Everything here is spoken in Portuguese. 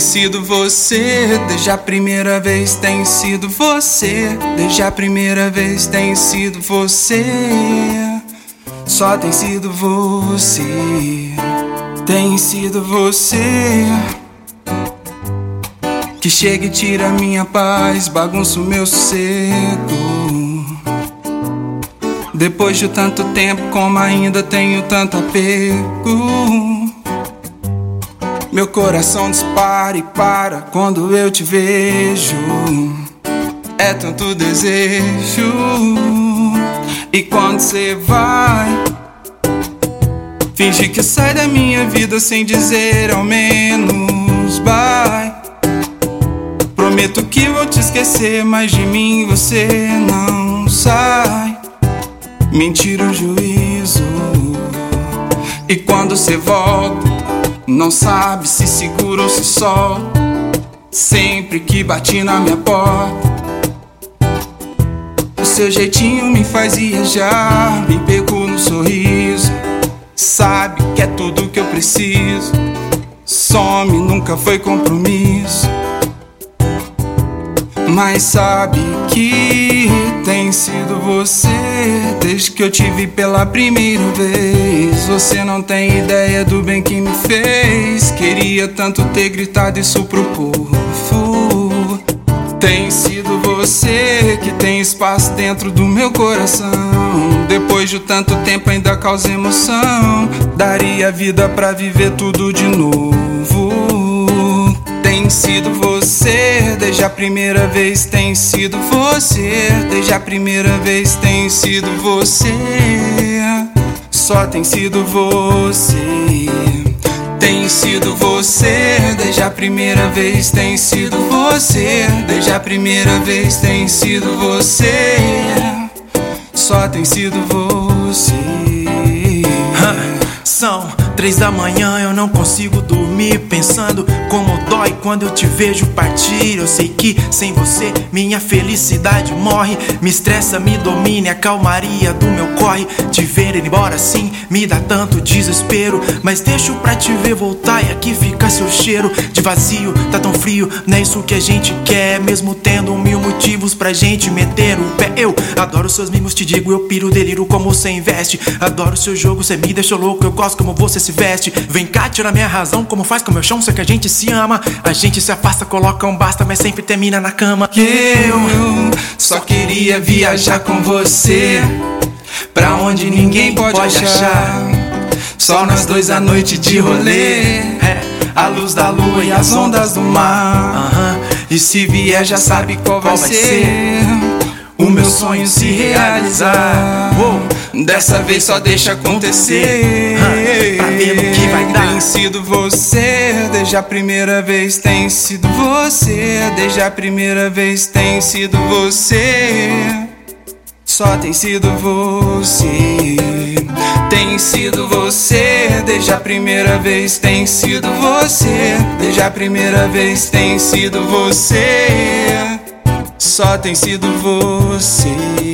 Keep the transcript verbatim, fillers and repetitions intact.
sido você. Desde a primeira vez tem sido você. Desde a primeira vez tem sido você. Só tem sido você. Tem sido você que chega e tira minha paz, bagunça o meu sossego. Depois de tanto tempo, como ainda tenho tanto apego, meu coração dispara e para quando eu te vejo. É tanto desejo. E quando cê vai, finge que sai da minha vida sem dizer ao menos bye. Prometo que vou te esquecer, mas de mim você não sai. Mentira o juízo. E quando cê volta, não sabe se segura ou se solta. Sempre que bate na minha porta, o seu jeitinho me faz viajar. Me pegou no sorriso, sabe que é tudo que eu preciso. Some, nunca foi compromisso, mas sabe que tem sido você. Desde que eu te vi pela primeira vez, você não tem ideia do bem que me fez. Queria tanto ter gritado isso pro povo. Tem sido você que tem espaço dentro do meu coração. Depois de tanto tempo ainda causa emoção. Daria vida pra viver tudo de novo. Tem sido você, desde a primeira vez tem sido você. Desde a primeira vez tem sido você. Só tem sido você. Tem sido você, desde a primeira vez tem sido você. Desde a primeira vez tem sido você. Só tem sido você. São três da manhã, eu não consigo dormir, pensando como dói quando eu te vejo partir. Eu sei que sem você minha felicidade morre. Me estressa, me domina a calmaria do meu corre. Te ver ir embora assim me dá tanto desespero, mas deixo pra te ver voltar e aqui fica seu cheiro de vazio. Tá tão frio, não é isso que a gente quer, mesmo tendo mil motivos pra gente meter o pé. Eu adoro seus mimos, te digo, eu piro, deliro como você investe. Adoro seu jogo, cê me deixou louco, eu gosto como você se veste. Vem cá, tira minha razão, como faz com meu chão, sei que a gente se ama. A gente se afasta, coloca um basta, mas sempre termina na cama. Eu só queria viajar com você pra onde ninguém pode achar. Só nós dois à noite de rolê, a luz da lua e as ondas do mar. E se vier já sabe qual vai ser o meu sonho se realizar. Dessa vez só deixa acontecer, pra ver no que vai dar. Tem sido você, desde a primeira vez tem sido você. Desde a primeira vez tem sido você. Só tem sido você. Tem sido você, desde a primeira vez tem sido você. Desde a primeira vez tem sido você. Só tem sido você.